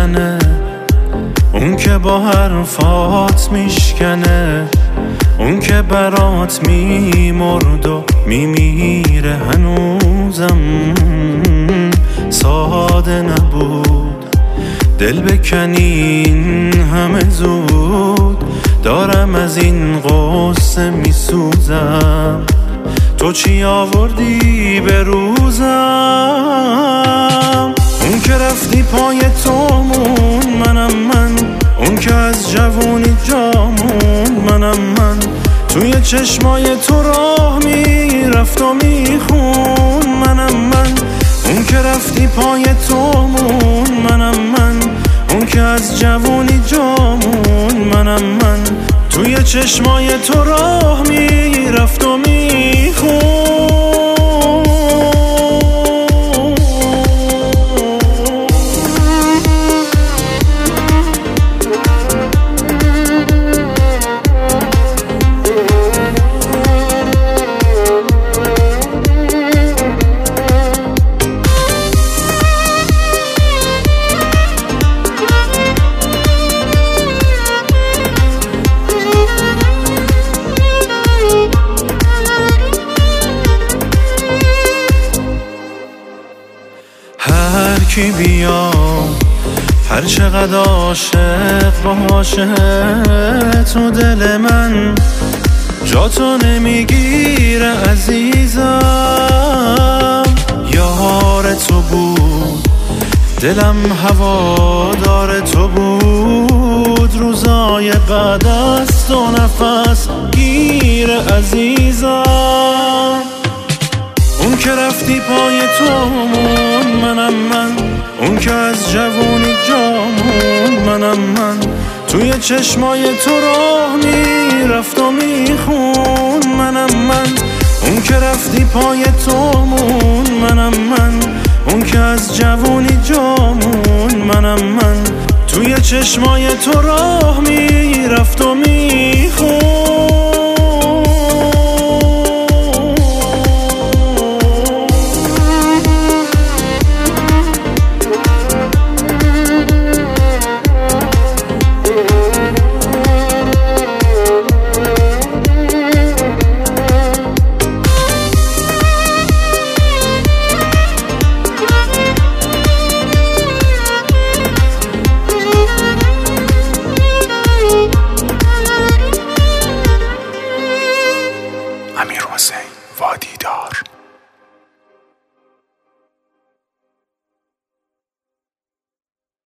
منه، اون که با حرفات میشکنه، اون که برات میمرد و میمیره هنوزم. ساده نبود دل بکنین همه زود، دارم از این قصه میسوزم. تو چی آوردی به روزم؟ اون که رفتی پای تومون منم من، اون که از جوونی جامون منم من. توی چشمای تو راه میرفت و میخون منم من، اون که رفتی پای تومون منم من، اون که از جوونی جامون منم من. توی چشمای تو راه میرفت و میخون. هر کی بیا هر چقدر عاشق باشه، تو دل من جا تو نمیگیره عزیزم. یار تو بود دلم هوادار تو بود، روزای بعد از تو نفس گیره عزیزم. اون که رفتی پای تومون منم من، اون که از جوونی جامون منم من. توی چشمای تو راه میرفت و میخون منم من، اون که رفتی پای تومون منم من، اون که از جوونی جامون منم من. توی چشمای تو راه میرفت و میخون. امیر حسین وادیدار.